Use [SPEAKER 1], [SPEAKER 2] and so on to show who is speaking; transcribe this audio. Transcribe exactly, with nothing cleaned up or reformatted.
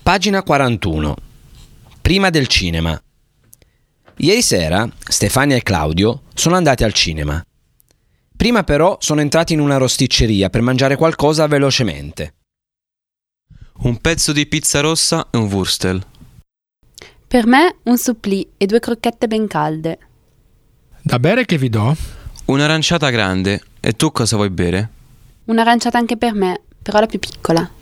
[SPEAKER 1] Pagina quarantuno. Prima del cinema. Ieri sera Stefania e Claudio sono andati al cinema. Prima però sono entrati in una rosticceria per mangiare qualcosa velocemente.
[SPEAKER 2] Un pezzo di pizza rossa e un wurstel.
[SPEAKER 3] Per me un supplì e due crocchette ben calde.
[SPEAKER 4] Da bere che vi do?
[SPEAKER 2] Un'aranciata grande. E tu cosa vuoi bere?
[SPEAKER 3] Un'aranciata anche per me, però la più piccola.